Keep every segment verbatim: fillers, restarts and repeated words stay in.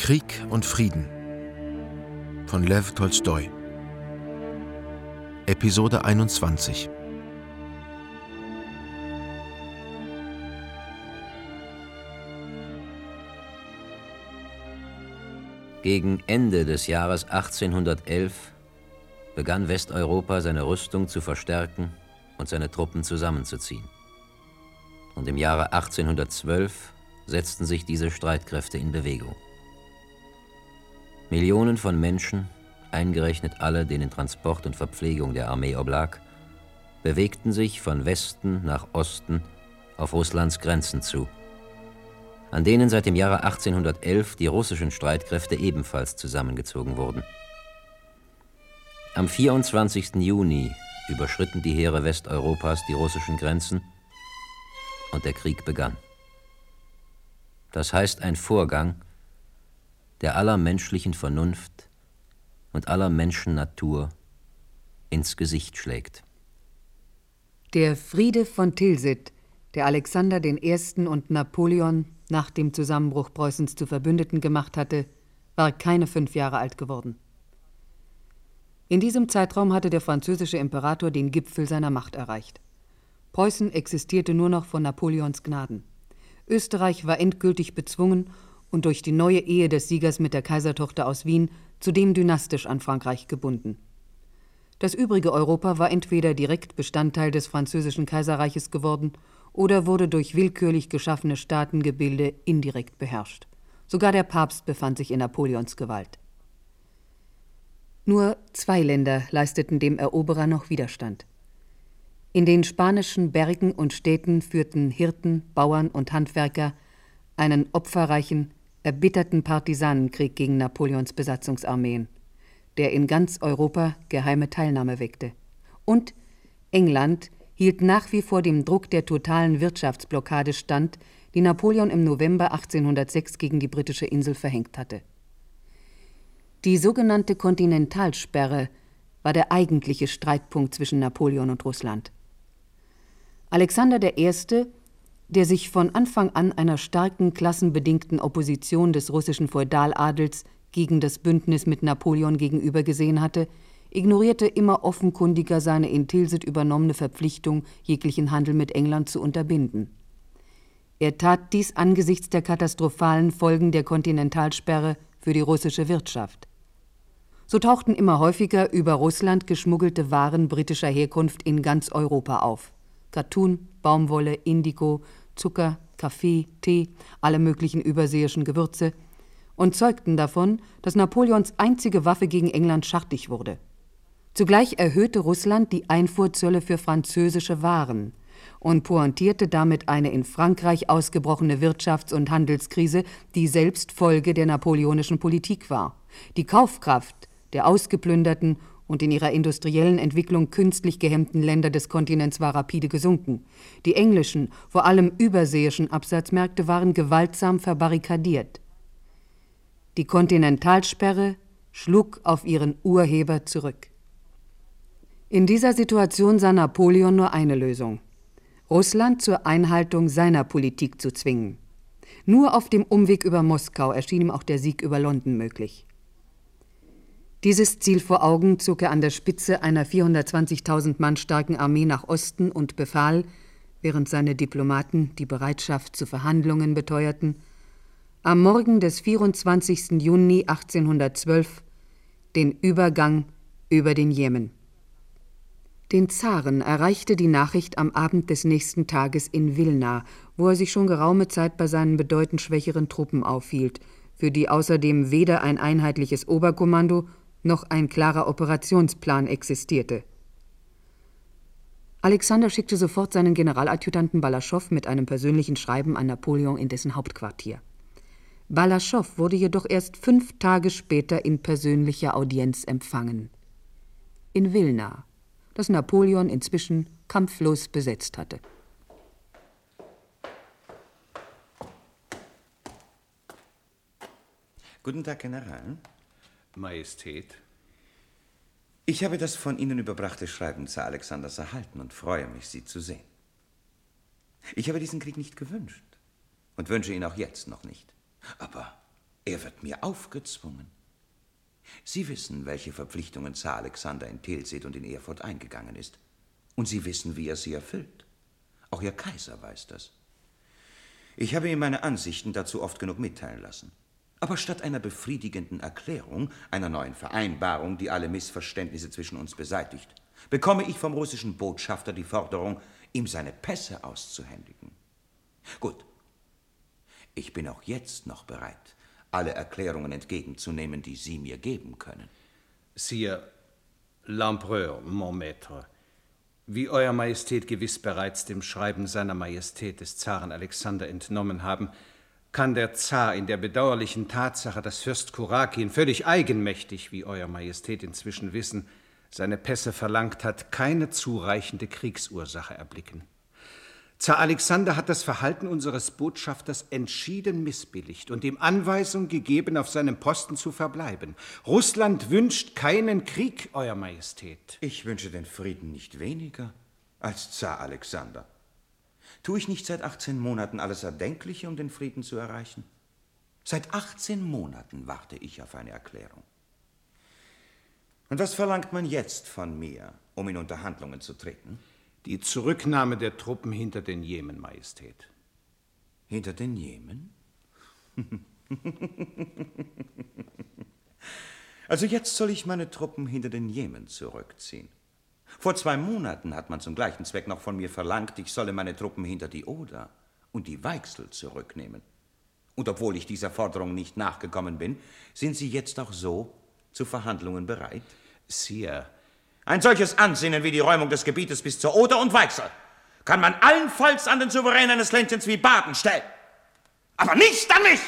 Krieg und Frieden von Lew Tolstoi. Episode einundzwanzig. Gegen Ende des Jahres achtzehnhundertelf begann Westeuropa seine Rüstung zu verstärken und seine Truppen zusammenzuziehen. Und im Jahre achtzehnhundertzwölf setzten sich diese Streitkräfte in Bewegung. Millionen von Menschen, eingerechnet alle, denen Transport und Verpflegung der Armee oblag, bewegten sich von Westen nach Osten auf Russlands Grenzen zu, an denen seit dem Jahre achtzehnhundertelf die russischen Streitkräfte ebenfalls zusammengezogen wurden. Am vierundzwanzigsten Juni überschritten die Heere Westeuropas die russischen Grenzen und der Krieg begann. Das heißt ein Vorgang, der aller menschlichen Vernunft und aller Menschennatur ins Gesicht schlägt. Der Friede von Tilsit, der Alexander den Ersten und Napoleon nach dem Zusammenbruch Preußens zu Verbündeten gemacht hatte, war keine fünf Jahre alt geworden. In diesem Zeitraum hatte der französische Imperator den Gipfel seiner Macht erreicht. Preußen existierte nur noch von Napoleons Gnaden. Österreich war endgültig bezwungen und durch die neue Ehe des Siegers mit der Kaisertochter aus Wien zudem dynastisch an Frankreich gebunden. Das übrige Europa war entweder direkt Bestandteil des französischen Kaiserreiches geworden oder wurde durch willkürlich geschaffene Staatengebilde indirekt beherrscht. Sogar der Papst befand sich in Napoleons Gewalt. Nur zwei Länder leisteten dem Eroberer noch Widerstand. In den spanischen Bergen und Städten führten Hirten, Bauern und Handwerker einen opferreichen, erbitterten Partisanenkrieg gegen Napoleons Besatzungsarmeen, der in ganz Europa geheime Teilnahme weckte. Und England hielt nach wie vor dem Druck der totalen Wirtschaftsblockade stand, die Napoleon im November achtzehnhundertsechs gegen die britische Insel verhängt hatte. Die sogenannte Kontinentalsperre war der eigentliche Streitpunkt zwischen Napoleon und Russland. Alexander der Erste, der sich von Anfang an einer starken klassenbedingten Opposition des russischen Feudaladels gegen das Bündnis mit Napoleon gegenüber gesehen hatte, ignorierte immer offenkundiger seine in Tilsit übernommene Verpflichtung, jeglichen Handel mit England zu unterbinden. Er tat dies angesichts der katastrophalen Folgen der Kontinentalsperre für die russische Wirtschaft. So tauchten immer häufiger über Russland geschmuggelte Waren britischer Herkunft in ganz Europa auf. Kattun, Baumwolle, Indigo, Zucker, Kaffee, Tee, alle möglichen überseeischen Gewürze und zeugten davon, dass Napoleons einzige Waffe gegen England schartig wurde. Zugleich erhöhte Russland die Einfuhrzölle für französische Waren und pointierte damit eine in Frankreich ausgebrochene Wirtschafts- und Handelskrise, die selbst Folge der napoleonischen Politik war. Die Kaufkraft der ausgeplünderten und in ihrer industriellen Entwicklung künstlich gehemmten Länder des Kontinents war rapide gesunken. Die englischen, vor allem überseeischen Absatzmärkte waren gewaltsam verbarrikadiert. Die Kontinentalsperre schlug auf ihren Urheber zurück. In dieser Situation sah Napoleon nur eine Lösung: Russland zur Einhaltung seiner Politik zu zwingen. Nur auf dem Umweg über Moskau erschien ihm auch der Sieg über London möglich. Dieses Ziel vor Augen zog er an der Spitze einer vierhundertzwanzigtausend Mann starken Armee nach Osten und befahl, während seine Diplomaten die Bereitschaft zu Verhandlungen beteuerten, am Morgen des vierundzwanzigsten Juni achtzehnhundertzwölf den Übergang über den Jemen. Den Zaren erreichte die Nachricht am Abend des nächsten Tages in Wilna, wo er sich schon geraume Zeit bei seinen bedeutend schwächeren Truppen aufhielt, für die außerdem weder ein einheitliches Oberkommando noch ein klarer Operationsplan existierte. Alexander schickte sofort seinen Generaladjutanten Balaschow mit einem persönlichen Schreiben an Napoleon in dessen Hauptquartier. Balaschow wurde jedoch erst fünf Tage später in persönlicher Audienz empfangen. In Wilna, das Napoleon inzwischen kampflos besetzt hatte. Guten Tag, General. Majestät. Ich habe das von Ihnen überbrachte Schreiben Zar Alexanders erhalten und freue mich, Sie zu sehen. Ich habe diesen Krieg nicht gewünscht und wünsche ihn auch jetzt noch nicht. Aber Er wird mir aufgezwungen. Sie wissen, welche Verpflichtungen Zar Alexander in Tilsit und in Erfurt eingegangen ist. Und Sie wissen, wie er sie erfüllt. Auch Ihr Kaiser weiß das. Ich habe ihm meine Ansichten dazu oft genug mitteilen lassen. Aber statt einer befriedigenden Erklärung, einer neuen Vereinbarung, die alle Missverständnisse zwischen uns beseitigt, bekomme ich vom russischen Botschafter die Forderung, ihm seine Pässe auszuhändigen. Gut, ich bin auch jetzt noch bereit, alle Erklärungen entgegenzunehmen, die Sie mir geben können. Sire, l'Empereur, mon Maître, wie Euer Majestät gewiss bereits dem Schreiben seiner Majestät des Zaren Alexander entnommen haben, kann der Zar in der bedauerlichen Tatsache, dass Fürst Kurakin völlig eigenmächtig, wie Euer Majestät inzwischen wissen, seine Pässe verlangt hat, keine zureichende Kriegsursache erblicken. Zar Alexander hat das Verhalten unseres Botschafters entschieden missbilligt und ihm Anweisung gegeben, auf seinem Posten zu verbleiben. Russland wünscht keinen Krieg, Euer Majestät. Ich wünsche den Frieden nicht weniger als Zar Alexander. Tue ich nicht seit achtzehn Monaten alles Erdenkliche, um den Frieden zu erreichen? Seit achtzehn Monaten warte ich auf eine Erklärung. Und was verlangt man jetzt von mir, um in Unterhandlungen zu treten? Die Zurücknahme der Truppen hinter den Jemen, Majestät. Hinter den Jemen? Also jetzt soll ich meine Truppen hinter den Jemen zurückziehen. Vor zwei Monaten hat man zum gleichen Zweck noch von mir verlangt, ich solle meine Truppen hinter die Oder und die Weichsel zurücknehmen. Und obwohl ich dieser Forderung nicht nachgekommen bin, sind Sie jetzt auch so zu Verhandlungen bereit? Sire, ein solches Ansinnen wie die Räumung des Gebietes bis zur Oder und Weichsel kann man allenfalls an den Souverän eines Ländchens wie Baden stellen, aber nicht an mich!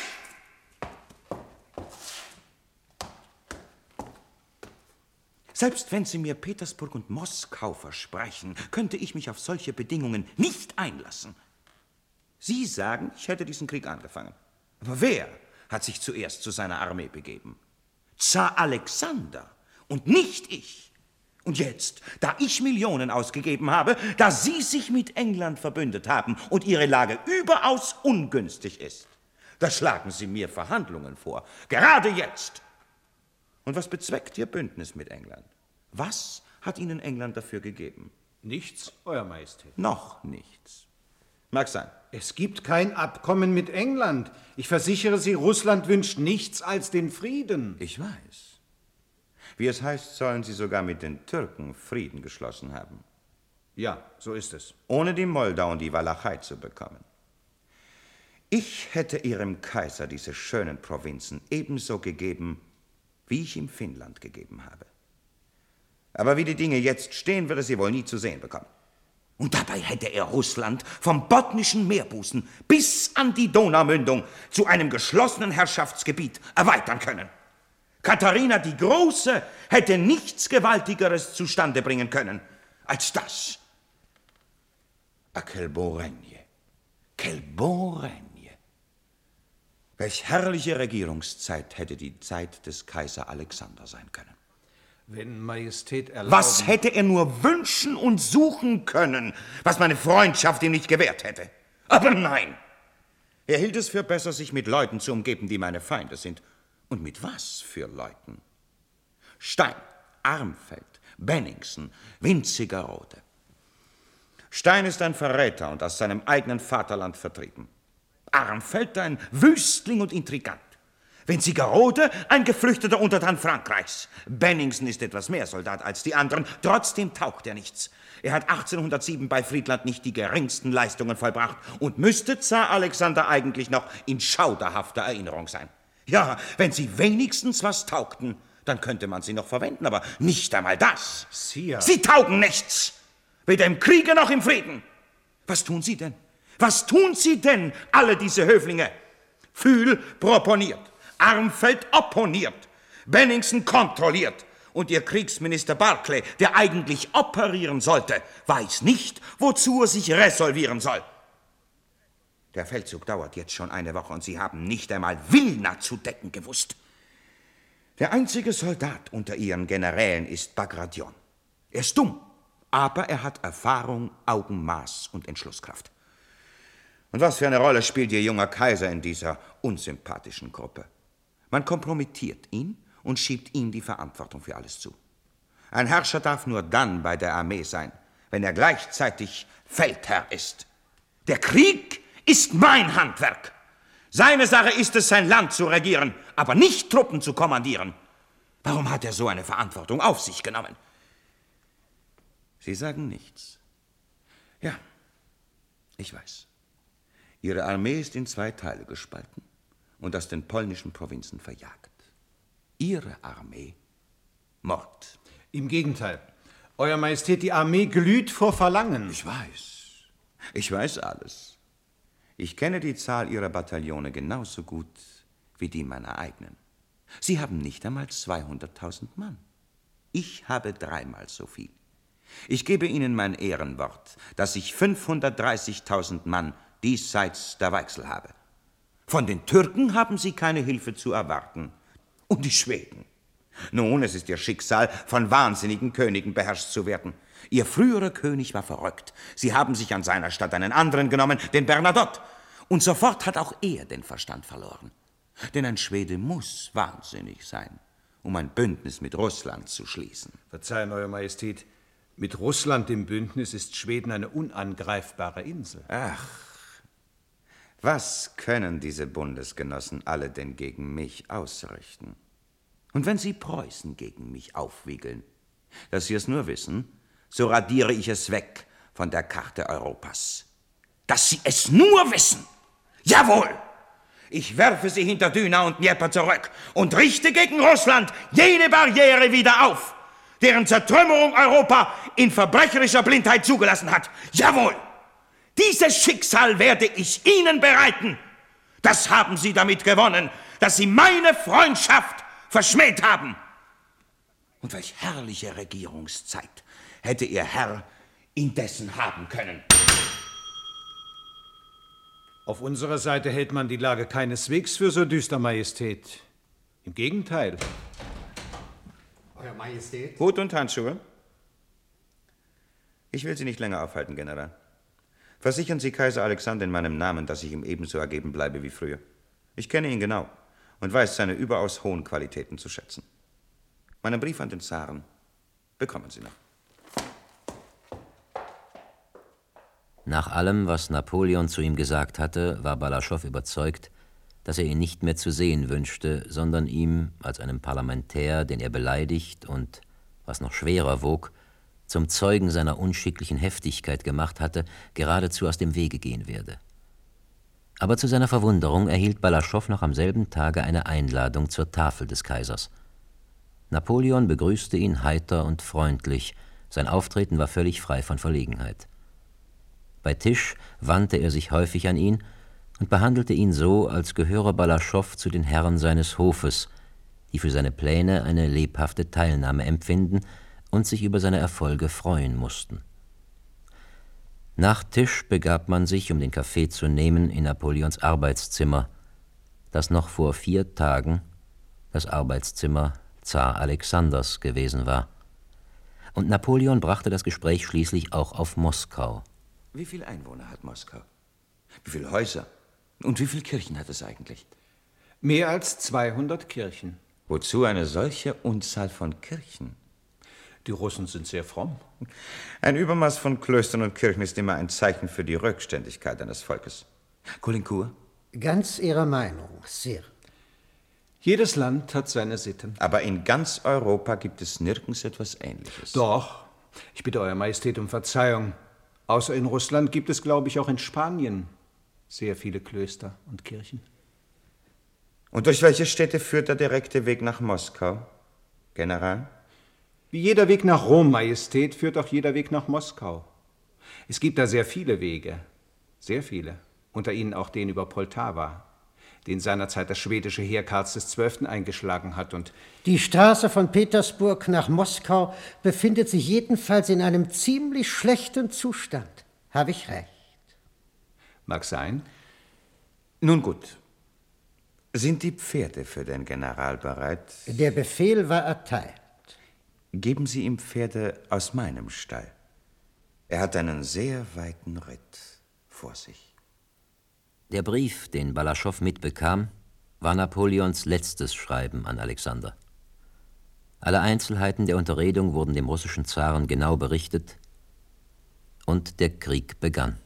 Selbst wenn Sie mir Petersburg und Moskau versprechen, könnte ich mich auf solche Bedingungen nicht einlassen. Sie sagen, ich hätte diesen Krieg angefangen. Aber wer hat sich zuerst zu seiner Armee begeben? Zar Alexander und nicht ich. Und jetzt, da ich Millionen ausgegeben habe, da Sie sich mit England verbündet haben und Ihre Lage überaus ungünstig ist, da schlagen Sie mir Verhandlungen vor, gerade jetzt. Und was bezweckt Ihr Bündnis mit England? Was hat Ihnen England dafür gegeben? Nichts, Euer Majestät. Noch nichts. Mag sein. Es gibt kein Abkommen mit England. Ich versichere Sie, Russland wünscht nichts als den Frieden. Ich weiß. Wie es heißt, sollen Sie sogar mit den Türken Frieden geschlossen haben. Ja, so ist es. Ohne die Moldau und die Walachei zu bekommen. Ich hätte Ihrem Kaiser diese schönen Provinzen ebenso gegeben, wie ich ihm Finnland gegeben habe. Aber wie die Dinge jetzt stehen, wird er sie wohl nie zu sehen bekommen. Und dabei hätte er Russland vom botnischen Meerbusen bis an die Donaumündung zu einem geschlossenen Herrschaftsgebiet erweitern können. Katharina die Große hätte nichts Gewaltigeres zustande bringen können als das. A quel beau règne, quel beau règne. Welch herrliche Regierungszeit hätte die Zeit des Kaiser Alexander sein können. Wenn Majestät erlauben... Was hätte er nur wünschen und suchen können, was meine Freundschaft ihm nicht gewährt hätte? Aber nein, er hielt es für besser, sich mit Leuten zu umgeben, die meine Feinde sind. Und mit was für Leuten? Stein, Armfeld, Benningsen, Wintzingerode. Stein ist ein Verräter und aus seinem eigenen Vaterland vertrieben. Armfeld ein Wüstling und Intrigant. Wintzingerode ein geflüchteter Untertan Frankreichs. Benningsen ist etwas mehr Soldat als die anderen, trotzdem taugt er nichts. Er hat achtzehnhundertsieben bei Friedland nicht die geringsten Leistungen vollbracht und müsste Zar Alexander eigentlich noch in schauderhafter Erinnerung sein. Ja, wenn sie wenigstens was taugten, dann könnte man sie noch verwenden, aber nicht einmal das. Sire. Sie taugen nichts, weder im Kriege noch im Frieden. Was tun Sie denn? Was tun Sie denn, alle diese Höflinge? Pfühl proponiert, Armfeld opponiert, Benningsen kontrolliert und Ihr Kriegsminister Barclay, der eigentlich operieren sollte, weiß nicht, wozu er sich resolvieren soll. Der Feldzug dauert jetzt schon eine Woche und Sie haben nicht einmal Wilna zu decken gewusst. Der einzige Soldat unter Ihren Generälen ist Bagration. Er ist dumm, aber er hat Erfahrung, Augenmaß und Entschlusskraft. Und was für eine Rolle spielt Ihr junger Kaiser in dieser unsympathischen Gruppe? Man kompromittiert ihn und schiebt ihm die Verantwortung für alles zu. Ein Herrscher darf nur dann bei der Armee sein, wenn er gleichzeitig Feldherr ist. Der Krieg ist mein Handwerk. Seine Sache ist es, sein Land zu regieren, aber nicht Truppen zu kommandieren. Warum hat er so eine Verantwortung auf sich genommen? Sie sagen nichts. Ja, ich weiß. Ihre Armee ist in zwei Teile gespalten und aus den polnischen Provinzen verjagt. Ihre Armee Mord. Im Gegenteil. Euer Majestät, die Armee glüht vor Verlangen. Ich weiß. Ich weiß alles. Ich kenne die Zahl Ihrer Bataillone genauso gut wie die meiner eigenen. Sie haben nicht einmal zweihunderttausend Mann. Ich habe dreimal so viel. Ich gebe Ihnen mein Ehrenwort, dass ich fünfhundertdreißigtausend Mann diesseits der Weichsel habe. Von den Türken haben Sie keine Hilfe zu erwarten. Und die Schweden? Nun, es ist Ihr Schicksal, von wahnsinnigen Königen beherrscht zu werden. Ihr früherer König war verrückt. Sie haben sich an seiner Stadt einen anderen genommen, den Bernadotte. Und sofort hat auch er den Verstand verloren. Denn ein Schwede muss wahnsinnig sein, um ein Bündnis mit Russland zu schließen. Verzeihen, Euer Majestät, mit Russland im Bündnis ist Schweden eine unangreifbare Insel. Ach, was können diese Bundesgenossen alle denn gegen mich ausrichten? Und wenn Sie Preußen gegen mich aufwiegeln, dass Sie es nur wissen, so radiere ich es weg von der Karte Europas. Dass Sie es nur wissen! Jawohl! Ich werfe Sie hinter Düna und Dnieper zurück und richte gegen Russland jene Barriere wieder auf, deren Zertrümmerung Europa in verbrecherischer Blindheit zugelassen hat. Jawohl! Dieses Schicksal werde ich Ihnen bereiten. Das haben Sie damit gewonnen, dass Sie meine Freundschaft verschmäht haben. Und welch herrliche Regierungszeit hätte Ihr Herr indessen haben können. Auf unserer Seite hält man die Lage keineswegs für so düster, Majestät. Im Gegenteil. Euer Majestät. Hut und Handschuhe. Ich will Sie nicht länger aufhalten, General. Versichern Sie Kaiser Alexander in meinem Namen, dass ich ihm ebenso ergeben bleibe wie früher. Ich kenne ihn genau und weiß seine überaus hohen Qualitäten zu schätzen. Meinen Brief an den Zaren bekommen Sie noch. Nach allem, was Napoleon zu ihm gesagt hatte, war Balaschow überzeugt, dass er ihn nicht mehr zu sehen wünschte, sondern ihm, als einem Parlamentär, den er beleidigt und, was noch schwerer wog, zum Zeugen seiner unschicklichen Heftigkeit gemacht hatte, geradezu aus dem Wege gehen werde. Aber zu seiner Verwunderung erhielt Balaschow noch am selben Tage eine Einladung zur Tafel des Kaisers. Napoleon begrüßte ihn heiter und freundlich, sein Auftreten war völlig frei von Verlegenheit. Bei Tisch wandte er sich häufig an ihn und behandelte ihn so, als gehöre Balaschow zu den Herren seines Hofes, die für seine Pläne eine lebhafte Teilnahme empfinden und sich über seine Erfolge freuen mussten. Nach Tisch begab man sich, um den Kaffee zu nehmen, in Napoleons Arbeitszimmer, das noch vor vier Tagen das Arbeitszimmer Zar Alexanders gewesen war. Und Napoleon brachte das Gespräch schließlich auch auf Moskau. Wie viele Einwohner hat Moskau? Wie viele Häuser? Und wie viele Kirchen hat es eigentlich? Mehr als zweihundert Kirchen. Wozu eine solche Unzahl von Kirchen? Die Russen sind sehr fromm. Ein Übermaß von Klöstern und Kirchen ist immer ein Zeichen für die Rückständigkeit eines Volkes. Caulaincourt? Ganz Ihrer Meinung, Sire. Jedes Land hat seine Sitten. Aber in ganz Europa gibt es nirgends etwas Ähnliches. Doch. Ich bitte Euer Majestät um Verzeihung. Außer in Russland gibt es, glaube ich, auch in Spanien sehr viele Klöster und Kirchen. Und durch welche Städte führt der direkte Weg nach Moskau, General? Wie jeder Weg nach Rom, Majestät, führt auch jeder Weg nach Moskau. Es gibt da sehr viele Wege, sehr viele, unter ihnen auch den über Poltawa, den seinerzeit das schwedische Heer Karls des Zwölften eingeschlagen hat und... Die Straße von Petersburg nach Moskau befindet sich jedenfalls in einem ziemlich schlechten Zustand. Habe ich recht? Mag sein. Nun gut. Sind die Pferde für den General bereit? Der Befehl war erteilt. Geben Sie ihm Pferde aus meinem Stall. Er hat einen sehr weiten Ritt vor sich. Der Brief, den Balaschow mitbekam, war Napoleons letztes Schreiben an Alexander. Alle Einzelheiten der Unterredung wurden dem russischen Zaren genau berichtet und der Krieg begann.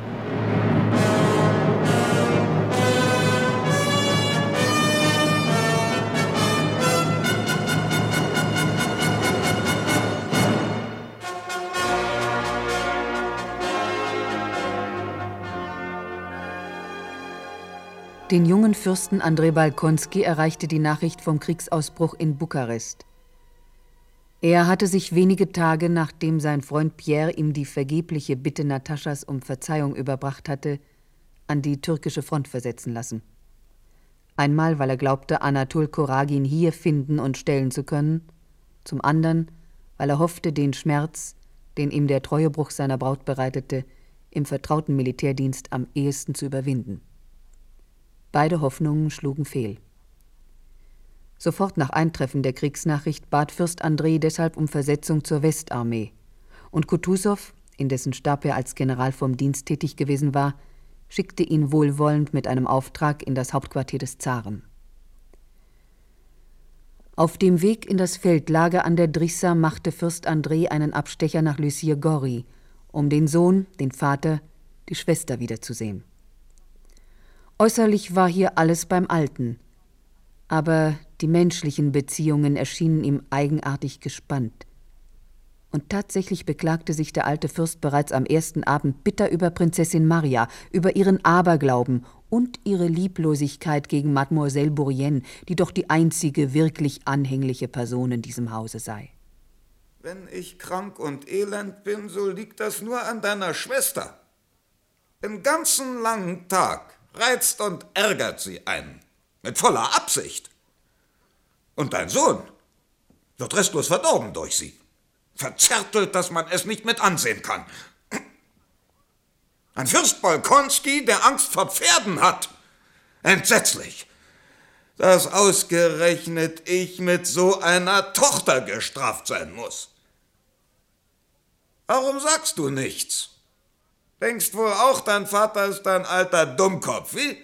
Den jungen Fürsten Andrei Bolkonsky erreichte die Nachricht vom Kriegsausbruch in Bukarest. Er hatte sich wenige Tage, nachdem sein Freund Pierre ihm die vergebliche Bitte Nataschas um Verzeihung überbracht hatte, an die türkische Front versetzen lassen. Einmal, weil er glaubte, Anatol Koragin hier finden und stellen zu können, zum anderen, weil er hoffte, den Schmerz, den ihm der Treuebruch seiner Braut bereitete, im vertrauten Militärdienst am ehesten zu überwinden. Beide Hoffnungen schlugen fehl. Sofort nach Eintreffen der Kriegsnachricht bat Fürst Andrei deshalb um Versetzung zur Westarmee, und Kutusow, in dessen Stab er als General vom Dienst tätig gewesen war, schickte ihn wohlwollend mit einem Auftrag in das Hauptquartier des Zaren. Auf dem Weg in das Feldlager an der Drissa machte Fürst Andrei einen Abstecher nach Lysyr-Gori, um den Sohn, den Vater, die Schwester wiederzusehen. Äußerlich war hier alles beim Alten, aber die menschlichen Beziehungen erschienen ihm eigenartig gespannt. Und tatsächlich beklagte sich der alte Fürst bereits am ersten Abend bitter über Prinzessin Maria, über ihren Aberglauben und ihre Lieblosigkeit gegen Mademoiselle Bourienne, die doch die einzige wirklich anhängliche Person in diesem Hause sei. Wenn ich krank und elend bin, so liegt das nur an deiner Schwester. Den ganzen langen Tag reizt und ärgert sie einen, mit voller Absicht. Und dein Sohn wird restlos verdorben durch sie. Verzärtelt, dass man es nicht mit ansehen kann. Ein Fürst Bolkonsky, der Angst vor Pferden hat. Entsetzlich, dass ausgerechnet ich mit so einer Tochter gestraft sein muss. Warum sagst du nichts? Denkst wohl auch, dein Vater ist ein alter Dummkopf, wie?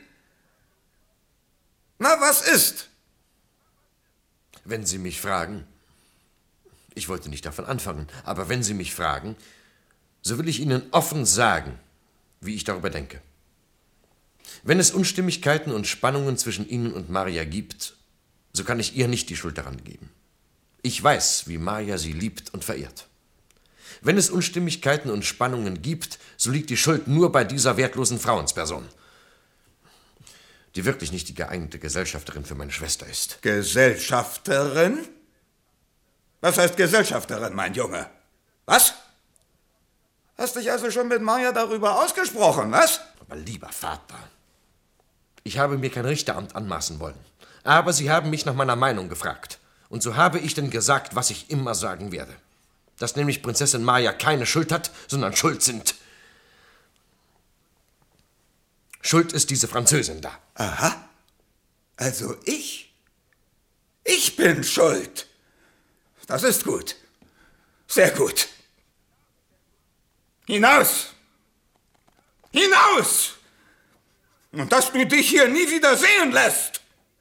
Na, was ist? Wenn Sie mich fragen, ich wollte nicht davon anfangen, aber wenn Sie mich fragen, so will ich Ihnen offen sagen, wie ich darüber denke. Wenn es Unstimmigkeiten und Spannungen zwischen Ihnen und Maria gibt, so kann ich ihr nicht die Schuld daran geben. Ich weiß, wie Maria sie liebt und verehrt. Wenn es Unstimmigkeiten und Spannungen gibt, so liegt die Schuld nur bei dieser wertlosen Frauensperson, die wirklich nicht die geeignete Gesellschafterin für meine Schwester ist. Gesellschafterin? Was heißt Gesellschafterin, mein Junge? Was? Hast dich also schon mit Maria darüber ausgesprochen, was? Aber lieber Vater, ich habe mir kein Richteramt anmaßen wollen, aber Sie haben mich nach meiner Meinung gefragt. Und so habe ich denn gesagt, was ich immer sagen werde. Dass nämlich Prinzessin Maria keine Schuld hat, sondern schuld sind. Schuld ist diese Französin da. Aha. Also ich? Ich bin schuld. Das ist gut. Sehr gut. Hinaus! Hinaus! Und dass du dich hier nie wieder sehen lässt!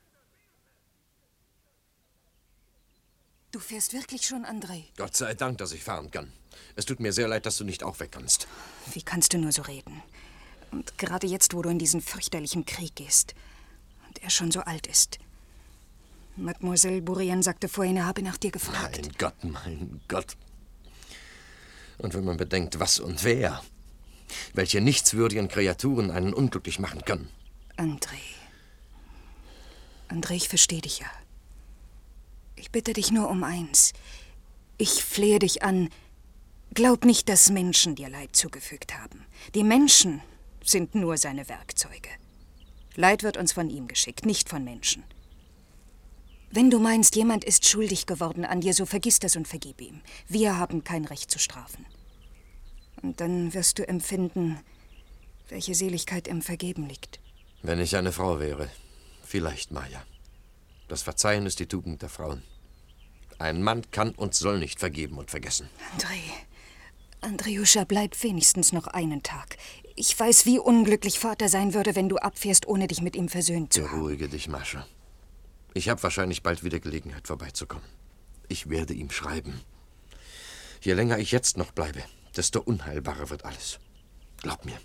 Du fährst wirklich schon, Andrei? Gott sei Dank, dass ich fahren kann. Es tut mir sehr leid, dass du nicht auch weg kannst. Wie kannst du nur so reden? Und gerade jetzt, wo du in diesen fürchterlichen Krieg gehst und er schon so alt ist. Mademoiselle Bourienne sagte vorhin, er habe nach dir gefragt. Mein Gott, mein Gott. Und wenn man bedenkt, was und wer, welche nichtswürdigen Kreaturen einen unglücklich machen können. Andrei. Andrei, ich verstehe dich ja. Ich bitte dich nur um eins. Ich flehe dich an, glaub nicht, dass Menschen dir Leid zugefügt haben. Die Menschen sind nur seine Werkzeuge. Leid wird uns von ihm geschickt, nicht von Menschen. Wenn du meinst, jemand ist schuldig geworden an dir, so vergiss das und vergib ihm. Wir haben kein Recht zu strafen. Und dann wirst du empfinden, welche Seligkeit im Vergeben liegt. Wenn ich eine Frau wäre, vielleicht, Maja. Das Verzeihen ist die Tugend der Frauen. Ein Mann kann und soll nicht vergeben und vergessen. Andrei, Andrejuscha, bleib wenigstens noch einen Tag. Ich weiß, wie unglücklich Vater sein würde, wenn du abfährst, ohne dich mit ihm versöhnt zu haben. Beruhige dich, Mascha. Ich habe wahrscheinlich bald wieder Gelegenheit, vorbeizukommen. Ich werde ihm schreiben. Je länger ich jetzt noch bleibe, desto unheilbarer wird alles. Glaub mir.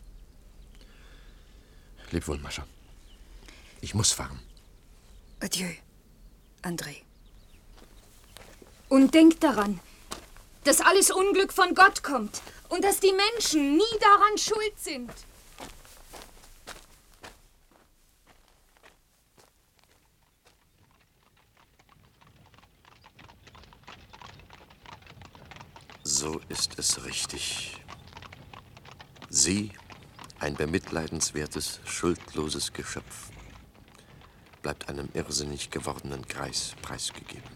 Leb wohl, Mascha. Ich muss fahren. Adieu, André. Und denk daran, dass alles Unglück von Gott kommt und dass die Menschen nie daran schuld sind. So ist es richtig. Sie, ein bemitleidenswertes, schuldloses Geschöpf, bleibt einem irrsinnig gewordenen Greis preisgegeben.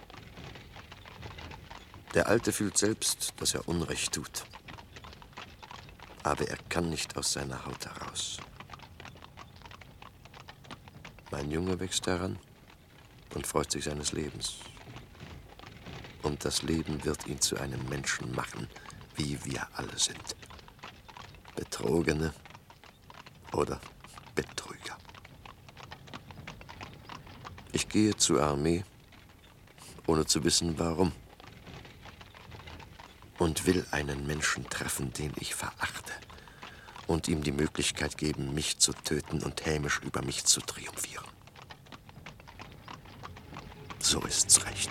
Der Alte fühlt selbst, dass er Unrecht tut. Aber er kann nicht aus seiner Haut heraus. Mein Junge wächst heran und freut sich seines Lebens. Und das Leben wird ihn zu einem Menschen machen, wie wir alle sind. Betrogene oder Betrüger. Ich gehe zur Armee, ohne zu wissen, warum. Und will einen Menschen treffen, den ich verachte. Und ihm die Möglichkeit geben, mich zu töten und hämisch über mich zu triumphieren. So ist's recht.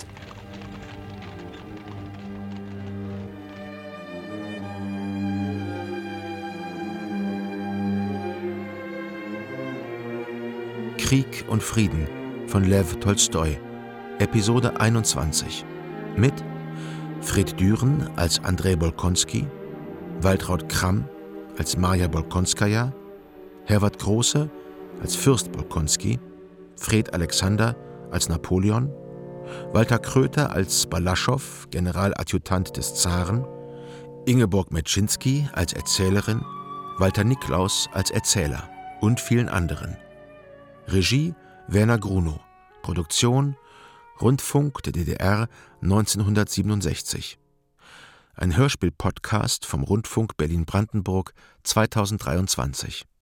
Krieg und Frieden von Lew Tolstoi, Episode einundzwanzig. Mit Fred Düren als Andrei Bolkonski, Waltraud Kramm als Marja Bolkonskaja, Herwart Große als Fürst Bolkonski, Fred Alexander als Napoleon, Walter Kröter als Balaschow, Generaladjutant des Zaren, Ingeborg Metschinski als Erzählerin, Walter Niklaus als Erzähler und vielen anderen. Regie Werner Grunow, Produktion Rundfunk der D D R neunzehnhundertsiebenundsechzig. Ein Hörspiel-Podcast vom Rundfunk Berlin-Brandenburg zweitausenddreiundzwanzig.